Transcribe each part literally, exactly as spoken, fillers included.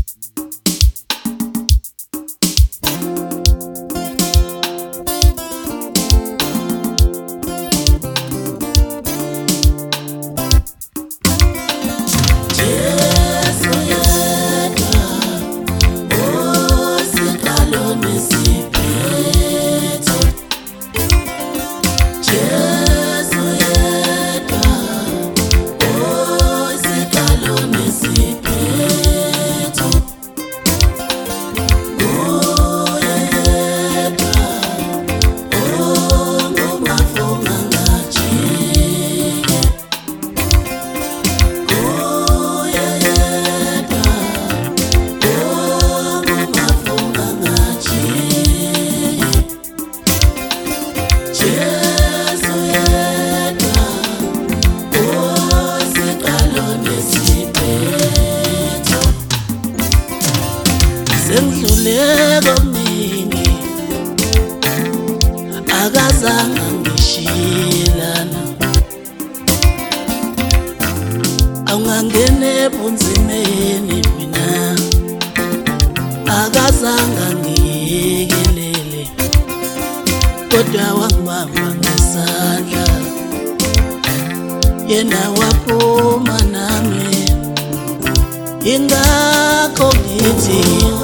Sengidluleko mningi akazange ngishilana awungangene ebunzimeni mina akazange ngiyekelele kodwa wangibamba ngesandla yena waphuma nami ingakho ngithi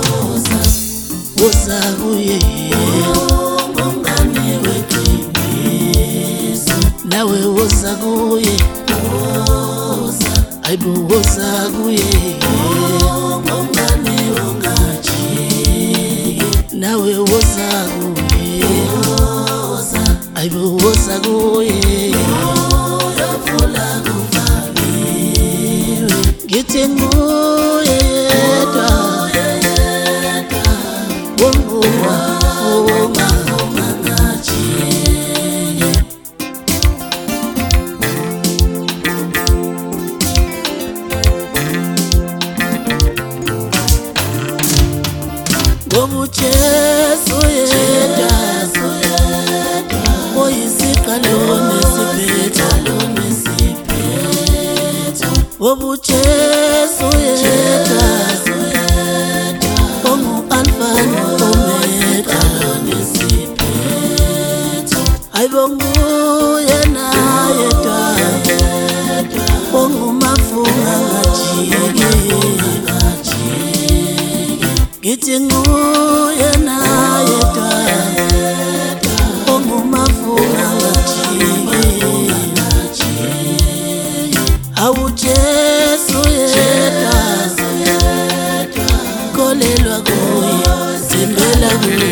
woza kuye ngomngane weqiniso nawe woza kuye woza ayibo woza kuye ngomngane ongajiki nawe woza kuye woza ayibo woza kuye yafula kuvaliwe ngithi nguye yedwa Jesu yedwa oyisiqalo nesiphetho Wobu Jesu yedwa ongu-Alpha no-Omega ayibo nguye na yedwa ongumafunga ngajiki ngithi nguye na yedwa ongumafunga ngajiki awu Jesu yedwa kolelwa kuye thembela kuye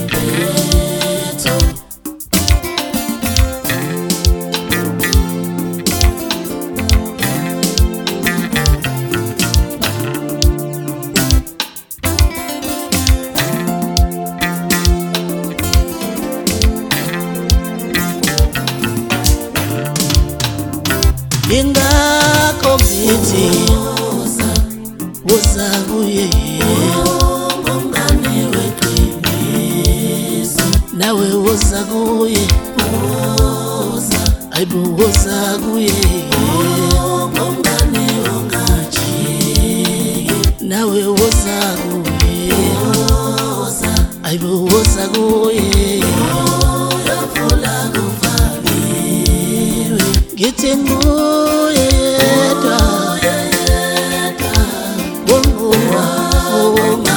ingakho ngithi woza kuye ngomngane weqiniso nawe woza kuye woza ayibo woza kuye ngomngane ongajiki nawe woza kuye woza ayibo woza kuye yafula kuvaliwe ngithi nguye yedwa ongumafunga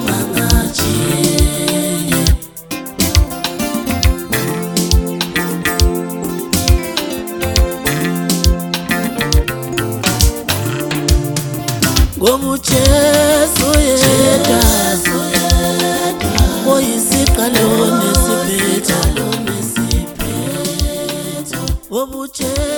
ngajiki Wobu Jesu yedwa oyisiqalo nesiphetho Wobu Jesu